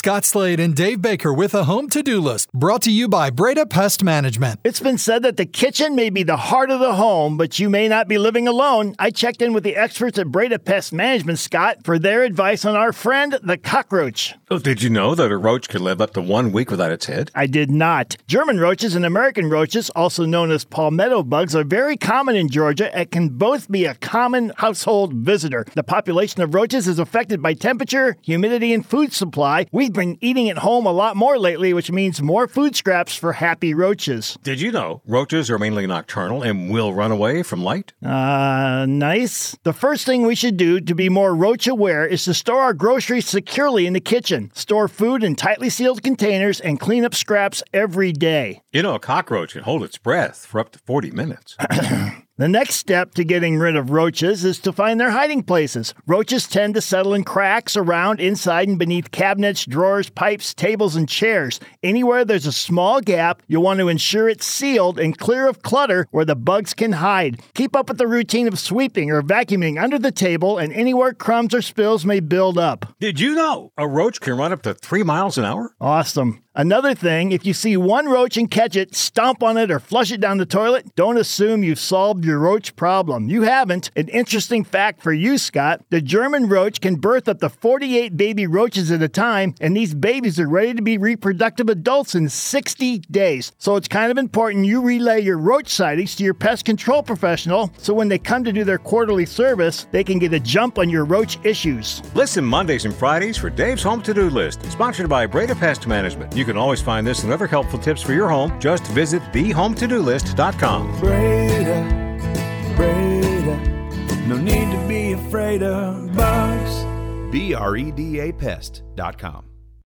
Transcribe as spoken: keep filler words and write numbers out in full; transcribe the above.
Scott Slade and Dave Baker with a home to-do list, brought to you by Breda Pest Management. It's been said that the kitchen may be the heart of the home, but you may not be living alone. I checked in with the experts at Breda Pest Management, Scott, for their advice on our friend, the cockroach. Oh, did you know that a roach can live up to one week without its head? I did not. German roaches and American roaches, also known as palmetto bugs, are very common in Georgia and can both be a common household visitor. The population of roaches is affected by temperature, humidity, and food supply. We've been eating at home a lot more lately, which means more food scraps for happy roaches. Did you know roaches are mainly nocturnal and will run away from light? Uh, nice. The first thing we should do to be more roach aware is to store our groceries securely in the kitchen. Store food in tightly sealed containers and clean up scraps every day. You know, a cockroach can hold its breath for up to forty minutes. The next step to getting rid of roaches is to find their hiding places. Roaches tend to settle in cracks around, inside, and beneath cabinets, drawers, pipes, tables, and chairs. Anywhere there's a small gap, you'll want to ensure it's sealed and clear of clutter where the bugs can hide. Keep up with the routine of sweeping or vacuuming under the table and anywhere crumbs or spills may build up. Did you know a roach can run up to three miles an hour? Awesome. Another thing, if you see one roach and catch it, stomp on it or flush it down the toilet, don't assume you've solved your roach problem. You haven't. An interesting fact for you, Scott, the German roach can birth up to forty-eight baby roaches at a time, and these babies are ready to be reproductive adults in sixty days. So it's kind of important you relay your roach sightings to your pest control professional so when they come to do their quarterly service, they can get a jump on your roach issues. Listen Mondays and Fridays for Dave's Home To-Do List, sponsored by Breda Pest Management. You can always find this and other helpful tips for your home. Just visit the home to do list dot com. Breda, Breda, no need to be afraid of bugs. B R E D A Pest dot com.